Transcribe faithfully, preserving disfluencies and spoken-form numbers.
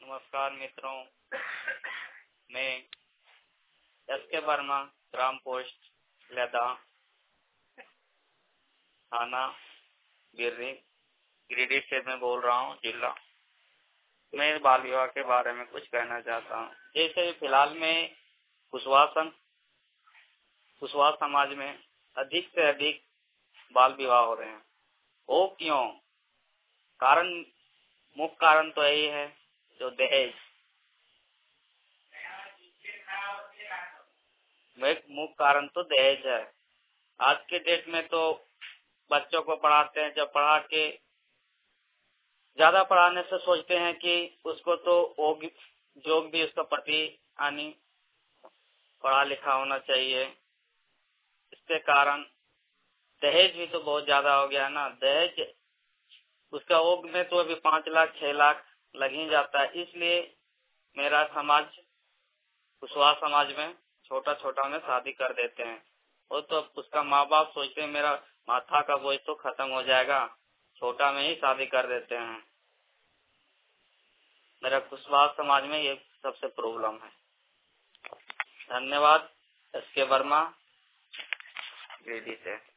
नमस्कार मित्रों, मैं एस के वर्मा, ग्राम पोस्ट लेदा, थाना गिर्री, गिरिडीह से मैं बोल रहा हूँ जिला। मैं बाल विवाह के बारे में कुछ कहना चाहता हूँ। जैसे फिलहाल में कुशवाहा सं कुशवाहा समाज में अधिक से अधिक बाल विवाह हो रहे हैं। वो क्यों? कारण, मुख्य कारण तो यही है जो दहेज। मुख्य कारण तो दहेज है। आज के डेट में तो बच्चों को पढ़ाते हैं, जब पढ़ा के ज्यादा पढ़ाने से सोचते हैं कि उसको तो वो जो भी उसका पति यानी पढ़ा लिखा होना चाहिए। इसके कारण दहेज भी तो बहुत ज्यादा हो गया ना। दहेज उसका ओग में तो अभी पाँच लाख छह लाख लग ही जाता है। इसलिए मेरा समाज, कुशवाहा समाज में छोटा छोटा में शादी कर देते हैं। वो तो उसका माँ बाप सोचते हैं मेरा माथा का बोझ तो खत्म हो जाएगा, छोटा में ही शादी कर देते हैं। मेरा कुशवाहा समाज में ये सबसे प्रॉब्लम है। धन्यवाद। एस के वर्मा, गिरिडीह से।